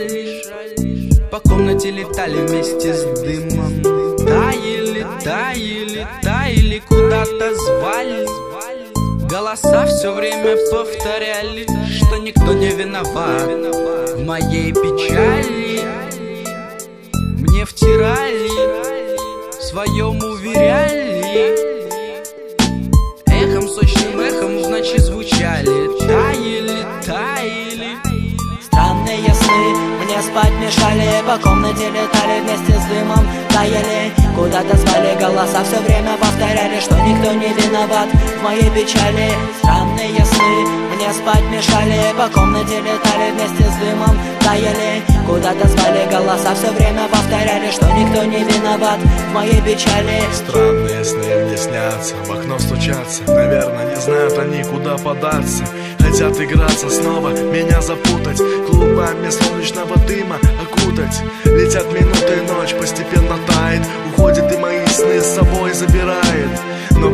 По комнате летали вместе с дымом. Таяли, таяли, таяли, куда-то звали. Голоса все время повторяли, что никто не виноват в моей печали. Мне втирали, в своем уверяли. Эхом, сочным эхом в ночи звучали. Таяли, таяли. Странные сны мне спать мешали, по комнате летали вместе с дымом. Таяли, куда-то звали, голоса все время повторяли, что никто не виноват в моей печали. Странные сны мне спать мешали, по комнате летали вместе с дымом. Таяли, куда-то звали, голоса все время повторяли, что никто не виноват в моей печали. Странные сны мне снятся, в окно стучатся, наверное, не знают они, куда податься. Хотят играться снова, меня запутать, клубами солнечного дыма окутать. Летят минуты, ночь постепенно тает, уходит и мои сны с собой забирает. Но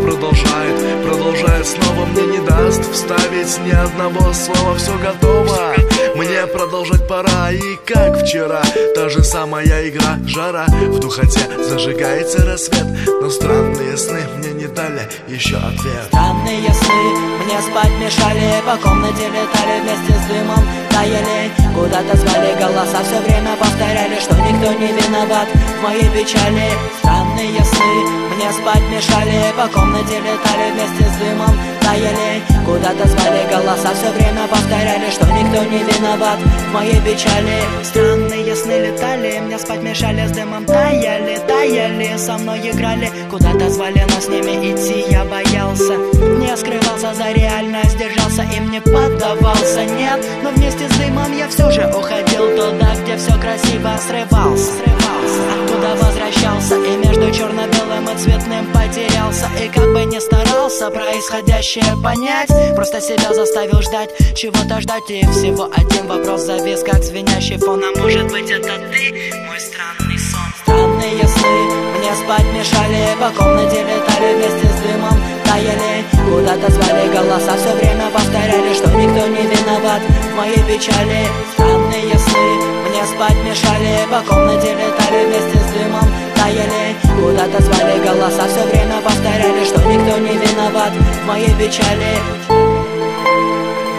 продолжает снова, мне не даст вставить ни одного слова. Все готово, мне продолжать пора. И как вчера, та же самая игра, жара. В духоте зажигается рассвет, но странные сны мне не дали еще ответ. Странные сны мне спать мешали, по комнате летали вместе с дымом. Таяли, куда-то звали, голоса все время повторяли, что никто не виноват в моей печали. Странные сны мне спать мешали, по комнате летали вместе с дымом. Таяли, куда-то звали, голоса все время повторяли, что никто не виноват в моей печали. Странные сны летали, мне спать мешали, с дымом таяли, таяли, со мной играли, куда-то звали, но с ними идти я боялся. Не скрывался за реальность, держался, им не поддавался, нет. Но вместе с дымом я все же уходил туда, где все красиво срывался. Оттуда возвращался и между черно-белым и цветным потерялся. И как бы не старался происходящее понять, просто себя заставил ждать, чего-то ждать. И всего один вопрос завис, как звенящий фон. А может быть это ты, мой странный сон? Странные сны мне спать мешали, по комнате летали вместе с дымом. Таяли, куда-то звали, голоса все время повторяли, что никто не виноват в моей печали. Странные сны мне спать мешали, по комнате летали вместе с дымом. Таяли, куда-то звали, голоса все время повторяли, что никто не виноват в моей печали.